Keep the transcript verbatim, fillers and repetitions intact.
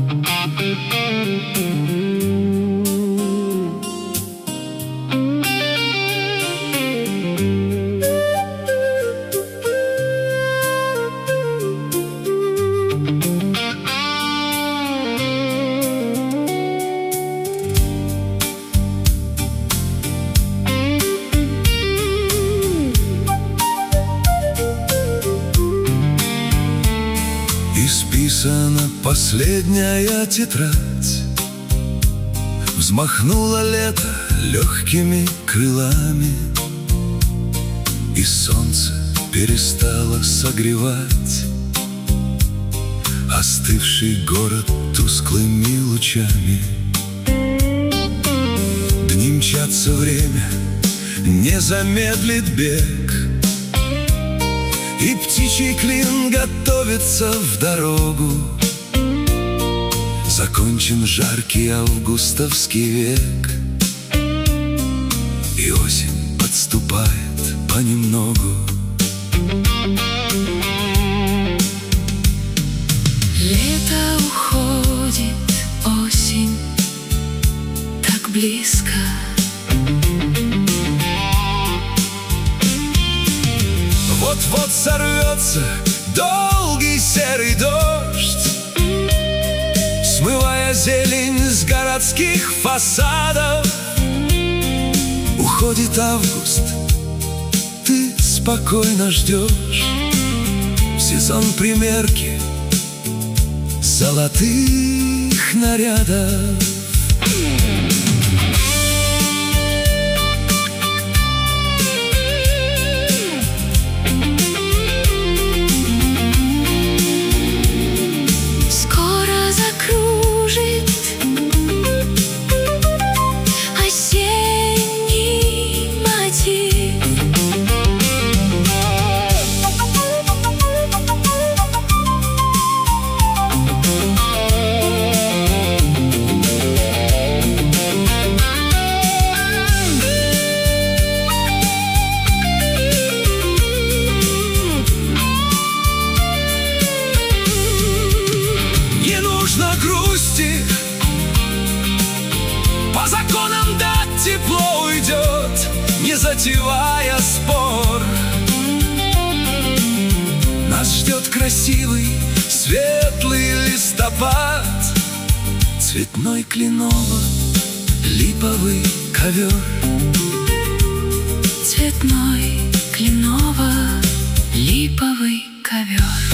Исписана последняя тетрадь, взмахнуло лето легкими крылами, и солнце перестало согревать остывший город тусклыми лучами. Дни мчатся, время не замедлит бег, и птичий клин готовится в дорогу. Закончен жаркий августовский век, и осень подступает понемногу. Лето уходит, осень так близко. Вот-вот сорвется долгий серый дождь, смывая зелень с городских фасадов. Уходит август, ты спокойно ждешь в сезон примерки золотых нарядов. Нужно грусти, по законам дать тепло уйдет, не затевая спор. Нас ждет красивый, светлый листопад, цветной кленово-липовый ковер. Цветной кленово-липовый ковер.